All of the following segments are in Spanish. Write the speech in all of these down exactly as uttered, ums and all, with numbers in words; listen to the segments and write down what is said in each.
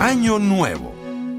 Año Nuevo.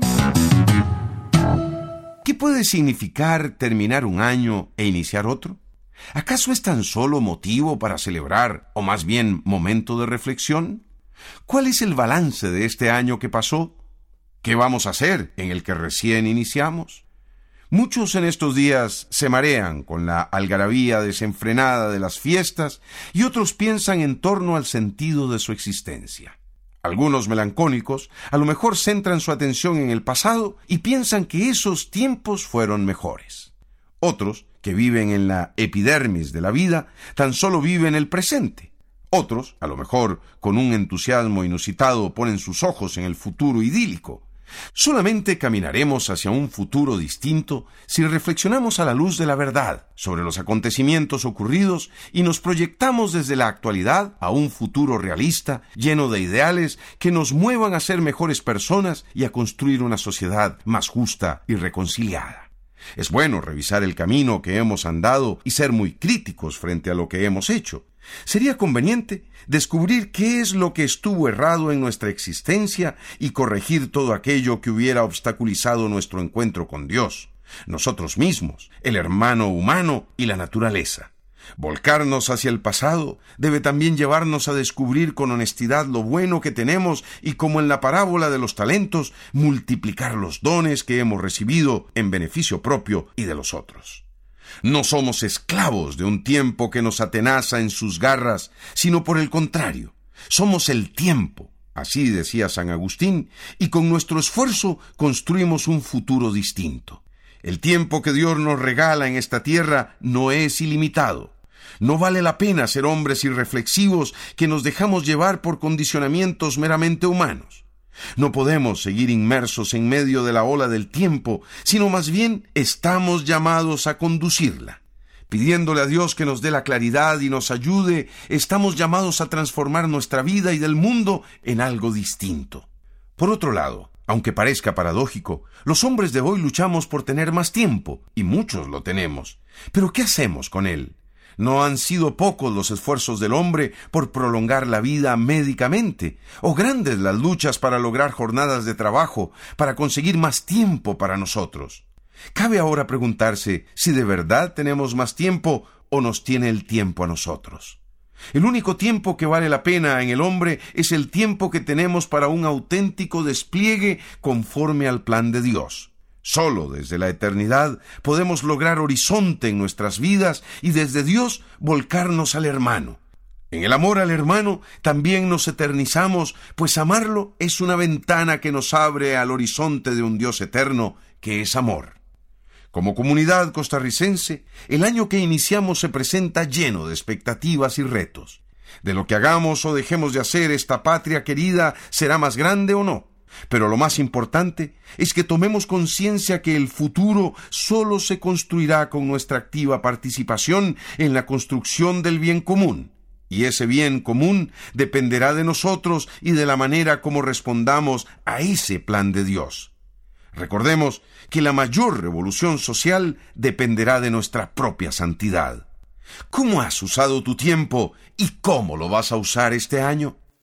¿Qué puede significar terminar un año e iniciar otro? ¿Acaso es tan solo motivo para celebrar, o más bien momento de reflexión? ¿Cuál es el balance de este año que pasó? ¿Qué vamos a hacer en el que recién iniciamos? Muchos en estos días se marean con la algarabía desenfrenada de las fiestas y otros piensan en torno al sentido de su existencia. Algunos melancólicos a lo mejor centran su atención en el pasado y piensan que esos tiempos fueron mejores. Otros, que viven en la epidermis de la vida, tan solo viven el presente. Otros, a lo mejor con un entusiasmo inusitado, ponen sus ojos en el futuro idílico. Solamente caminaremos hacia un futuro distinto si reflexionamos a la luz de la verdad sobre los acontecimientos ocurridos y nos proyectamos desde la actualidad a un futuro realista, lleno de ideales que nos muevan a ser mejores personas y a construir una sociedad más justa y reconciliada. Es bueno revisar el camino que hemos andado y ser muy críticos frente a lo que hemos hecho. Sería conveniente descubrir qué es lo que estuvo errado en nuestra existencia y corregir todo aquello que hubiera obstaculizado nuestro encuentro con Dios, nosotros mismos, el hermano humano y la naturaleza. Volcarnos hacia el pasado debe también llevarnos a descubrir con honestidad lo bueno que tenemos y, como en la parábola de los talentos, multiplicar los dones que hemos recibido en beneficio propio y de los otros. No somos esclavos de un tiempo que nos atenaza en sus garras, sino por el contrario, somos el tiempo, así decía San Agustín, y con nuestro esfuerzo construimos un futuro distinto. El tiempo que Dios nos regala en esta tierra no es ilimitado. No vale la pena ser hombres irreflexivos que nos dejamos llevar por condicionamientos meramente humanos. No podemos seguir inmersos en medio de la ola del tiempo, sino más bien estamos llamados a conducirla. Pidiéndole a Dios que nos dé la claridad y nos ayude, estamos llamados a transformar nuestra vida y del mundo en algo distinto. Por otro lado, aunque parezca paradójico, los hombres de hoy luchamos por tener más tiempo, y muchos lo tenemos. ¿Pero qué hacemos con él? ¿No han sido pocos los esfuerzos del hombre por prolongar la vida médicamente, o grandes las luchas para lograr jornadas de trabajo, para conseguir más tiempo para nosotros? Cabe ahora preguntarse si de verdad tenemos más tiempo o nos tiene el tiempo a nosotros. El único tiempo que vale la pena en el hombre es el tiempo que tenemos para un auténtico despliegue conforme al plan de Dios. Solo desde la eternidad podemos lograr horizonte en nuestras vidas y desde Dios volcarnos al hermano. En el amor al hermano también nos eternizamos, pues amarlo es una ventana que nos abre al horizonte de un Dios eterno que es amor. Como comunidad costarricense, el año que iniciamos se presenta lleno de expectativas y retos. De lo que hagamos o dejemos de hacer, esta patria querida será más grande o no. Pero lo más importante es que tomemos conciencia que el futuro solo se construirá con nuestra activa participación en la construcción del bien común. Y ese bien común dependerá de nosotros y de la manera como respondamos a ese plan de Dios. Recordemos que la mayor revolución social dependerá de nuestra propia santidad. ¿Cómo has usado tu tiempo y cómo lo vas a usar este año?